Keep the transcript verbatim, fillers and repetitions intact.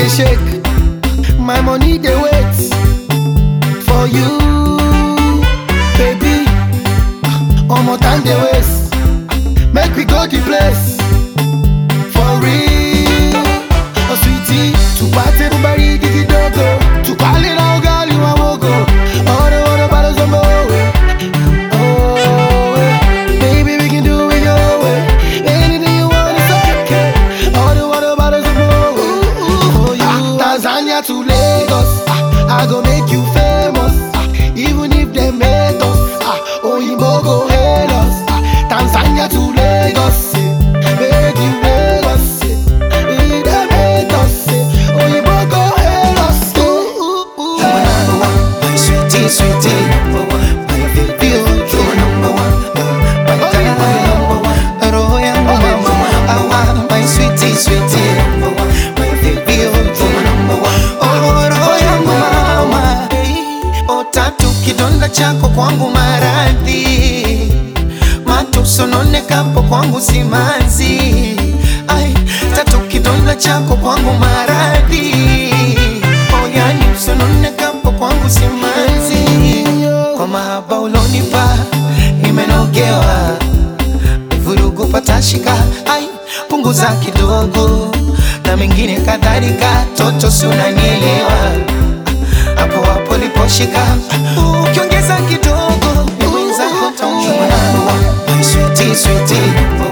dey shake, my money dey wait for you, baby. Omo time dey waste, make we go the place for real. Oh sweetie, to party everybody gigi dogo, to call it all girl you a wogo. All the water bottles on my way, oh way. Baby we can do it your way, anything you want is okay. All the water bottles on my way, for you. Ah, Tanzania to Lagos, ah, I go make you famous, ah, even if they hate us, ah, Oyinbo go hail us. Ah, Tanzania to Lagos, eh, make you Lagos, eh, if they hate us, eh, Oyinbo go hail us. Ooh, ooh, ooh. You're my number one, my sweetie, sweetie, number one. My baby, you're number one, my darling, number one. Roho yangu mama, awa, my sweetie, sweetie, number one. My baby, you're number one. Oh, roho yangu mama. Oh, tatu kidonda chako kwangu maradhi, matusononekapo kwangu simanzi. Ai, tatu kidonda chako kwangu maradhi, oh yani usononekapo kwangu simanzi. Kwa mahaba ulonipa nimenogewa, vurugu patashika, ai punguza kidogo na mengine kadhalika, toto si unanielewa, hapo hapo liposhika, ukiongeza kidogo ni wenzako taumia. My sweetie, sweetie,